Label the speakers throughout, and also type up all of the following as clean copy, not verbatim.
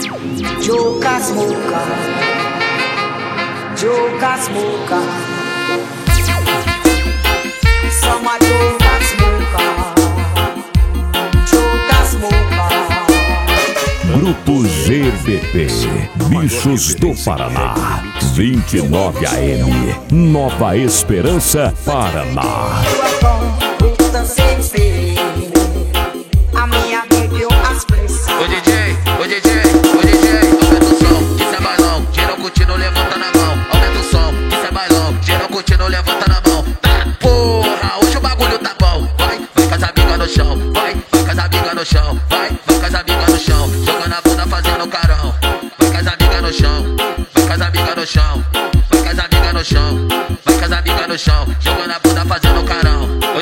Speaker 1: Joka smoker, Joka smoker. Some a Joka smoker, Joka smoker.
Speaker 2: Grupo GBP, Bichos do Paraná, 29 AM, Nova Esperança, Paraná.
Speaker 3: Ô DJ, aumenta o som, isso é bailão. Geral curtindo, levanta na mão. Aumenta o som, isso é bailão. Geral curtindo, levanta na mão. Tá, porra, hoje o bagulho tá bom. Vai com as amigas no chão. Vai com as amigas no chão. Vai com as amigas no chão. Jogando a bunda, fazendo carão. Vai com as amigas no chão. Vai com as amigas no chão. Vai com as amigas no chão. Vai com as amigas no chão. Jogando a bunda, fazendo carão. Ô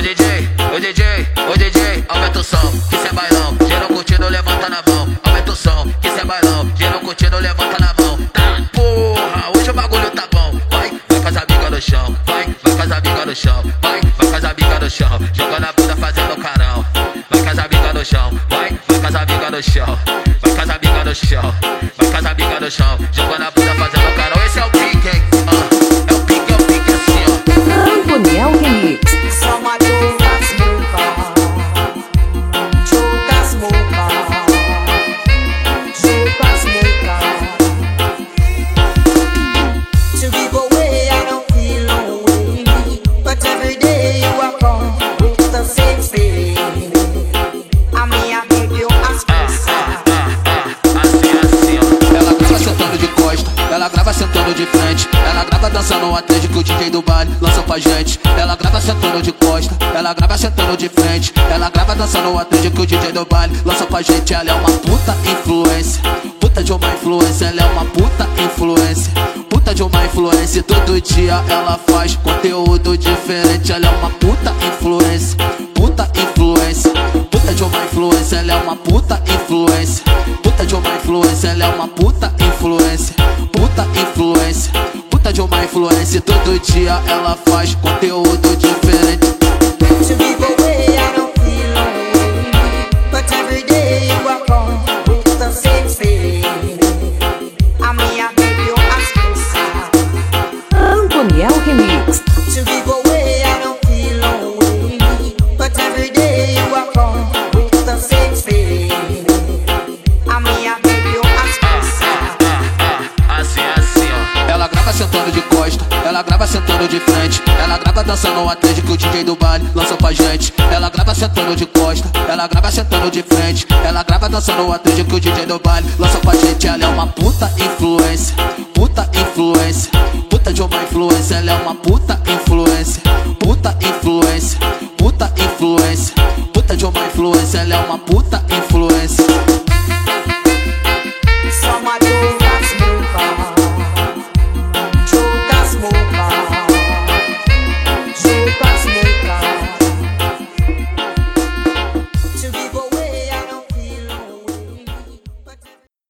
Speaker 3: DJ, aumenta o som, isso é bailão. Geral curtindo, levanta na mão. Aumenta o som, isso é bailão. Geral curtindo, levanta na mão. Tá, porra, hoje o bagulho tá bom. Vai com as amigas no chão. Vai com as amigas no chão. Vai com as amigas no chão. Jogando a bunda, fazendo carão. Vai com as amigas no chão. Vai com as amigas no chão. Vai com as amigas no chão. Vai com as amigas no chão. Jogando a bunda, fazendo carão. Esse é o pique, hein? É o pique assim, ó.
Speaker 4: Rancuniel Remix.
Speaker 3: Ela grava sentando de frente, ela grava dançando até de que o DJ do baile lança pra gente. Ela grava sentando de costa, ela grava sentando de frente, ela grava dançando até de que o DJ do baile lança pra gente. Ela é uma puta influência, puta de uma influência. Ela é uma puta influência, puta de uma influência. Todo dia ela faz conteúdo diferente. Ela é uma puta influência, puta influência, puta de uma influência. Ela é uma puta influência, puta de uma influência. Ela é uma puta influência, puta influência, puta de uma influência. Todo dia ela faz conteúdo diferente.
Speaker 4: Rancuniel Remix.
Speaker 3: Ela grava sentando de costa, ela grava sentando de frente, ela grava dançando até de que o DJ do baile lança pra gente. Ela grava sentando de costa, ela grava sentando de frente, ela grava dançando até de que o DJ do baile lança pra gente. Ela é uma puta influência, puta influência, puta de uma influência. Ela é uma puta influência, puta influência, puta influência, puta de uma influência. Ela é uma puta influência.